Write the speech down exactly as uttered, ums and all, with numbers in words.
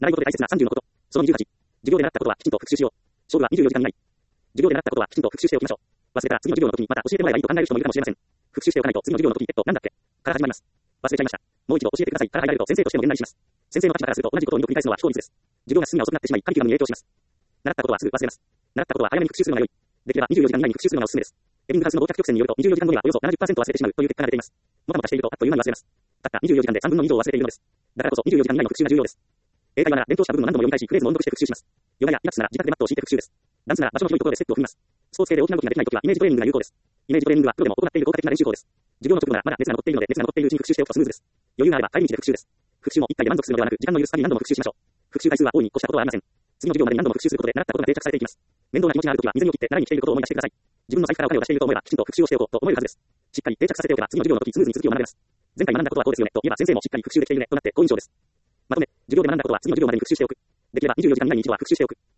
習い事で大切なさんじゅうのこと。そのにじゅうはち。授業で習ったことはきちんと復習しよう。勝負はにじゅうよじかん以内。授業で習ったことはきちんと復習しておきましょう。忘れたら次の授業の時にまた教えてもらえばいいと考える人もいるかもしれません。復習しておかないと次の授業の時えっと、なんだっけから始まります。忘れちゃいました。もう一度教えてくださいから入られると先生としてもげんなりします。先生の立場からすると同じことを二度繰り返すのは非効率です。授業が進みが遅くなってしまい、カリキュラムに影響します。習ったことはすぐ忘れます。習ったことは早めに復習するのが良い。できればにじゅうよじかん以内に復習するのがおすすめです。エビングハウスの合格曲線によるとにじゅうよじかんごにはおよそ ななじゅっパーセント 忘れてしまうという結果が出ています。もたもたしているとあっという間に忘れます。たったにじゅうよじかんでさんぶんのに乗を忘れているのです。だからこそにじゅうよじかん以内の復習が重要です。英会話なら勉強した部分を何度も読み返し、フレーズも音読して復習します。ヨガやリラックスなら自宅でマットを敷いて復習です。ダンスなら場所の広いところでステップを踏みます。スポーツ系で大きな動きができないときはイメージトレーニングが有効です。イメージトレーニングはプロでも行っている効果的な練習法です。授業の直後ならまだ熱が残っているので熱が残っているうちに復習しておくとスムーズです。余裕があれば帰り道で復習です。復習も一回で満足するのではなく、時間の許す限り何度も復習しましょう。復習回数は大いに越したことはありません。次の授業までに何度も復習することで習ったことが定着されていきます。面倒な気持ちがあるときは水にを切って習いに来ていることを思い出してください。自分の財布からお金を出していると思えばきちんと復習をしておこうと思えるはずです。しっかり定着させておけば次の授業の時スムーズに続きを学べます。前回学んだことはこうですよねと言えば先生もしっかり復習できているねとなって好印象です。まとめ、授業で学んだことは次の授業までに復習しておく。できればにじゅうよじかん以内に一度は復習しておく。